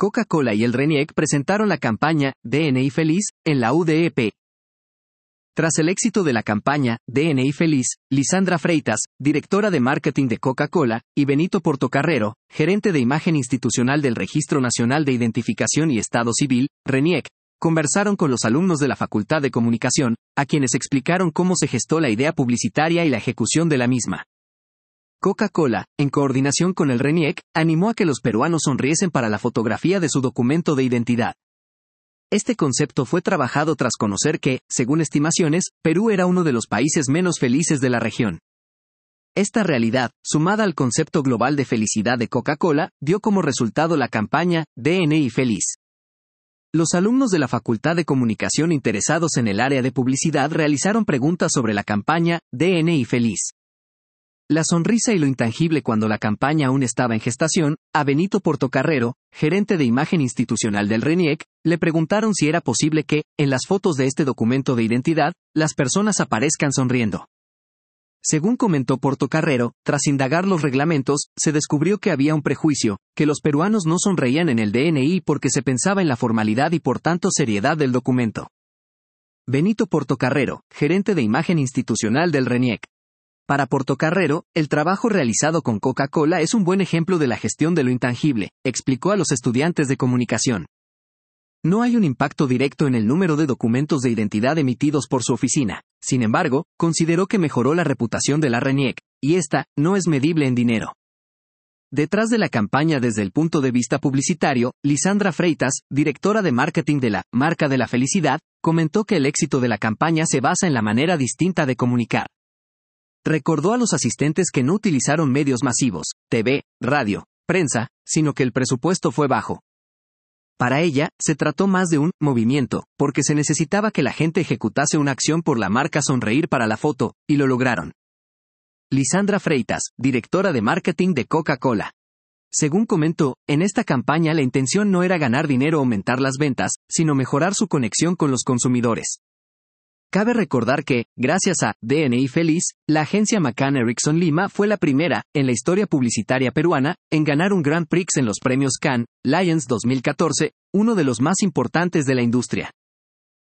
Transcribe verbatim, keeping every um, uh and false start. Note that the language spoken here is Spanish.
Coca-Cola y el RENIEC presentaron la campaña D N I Feliz en la U D E P. Tras el éxito de la campaña D N I Feliz, Lisandra Freitas, directora de marketing de Coca-Cola, y Benito Portocarrero, gerente de imagen institucional del Registro Nacional de Identificación y Estado Civil, RENIEC, conversaron con los alumnos de la Facultad de Comunicación, a quienes explicaron cómo se gestó la idea publicitaria y la ejecución de la misma. Coca-Cola, en coordinación con el RENIEC, animó a que los peruanos sonriesen para la fotografía de su documento de identidad. Este concepto fue trabajado tras conocer que, según estimaciones, Perú era uno de los países menos felices de la región. Esta realidad, sumada al concepto global de felicidad de Coca-Cola, dio como resultado la campaña D N I Feliz. Los alumnos de la Facultad de Comunicación interesados en el área de publicidad realizaron preguntas sobre la campaña D N I Feliz. La sonrisa y lo intangible cuando la campaña aún estaba en gestación, a Benito Portocarrero, gerente de imagen institucional del RENIEC, le preguntaron si era posible que, en las fotos de este documento de identidad, las personas aparezcan sonriendo. Según comentó Portocarrero, tras indagar los reglamentos, se descubrió que había un prejuicio, que los peruanos no sonreían en el D N I porque se pensaba en la formalidad y por tanto seriedad del documento. Benito Portocarrero, gerente de imagen institucional del RENIEC. Para Portocarrero, el trabajo realizado con Coca-Cola es un buen ejemplo de la gestión de lo intangible, explicó a los estudiantes de comunicación. No hay un impacto directo en el número de documentos de identidad emitidos por su oficina. Sin embargo, consideró que mejoró la reputación de la RENIEC, y esta no es medible en dinero. Detrás de la campaña desde el punto de vista publicitario, Lisandra Freitas, directora de marketing de la Marca de la Felicidad, comentó que el éxito de la campaña se basa en la manera distinta de comunicar. Recordó a los asistentes que no utilizaron medios masivos, T V, radio, prensa, sino que el presupuesto fue bajo. Para ella, se trató más de un movimiento, porque se necesitaba que la gente ejecutase una acción por la marca sonreír para la foto, y lo lograron. Lisandra Freitas, directora de marketing de Coca-Cola. Según comentó, en esta campaña la intención no era ganar dinero o aumentar las ventas, sino mejorar su conexión con los consumidores. Cabe recordar que, gracias a D N I Feliz, la agencia McCann Erickson Lima fue la primera, en la historia publicitaria peruana, en ganar un Grand Prix en los premios Cannes Lions dos mil catorce, uno de los más importantes de la industria.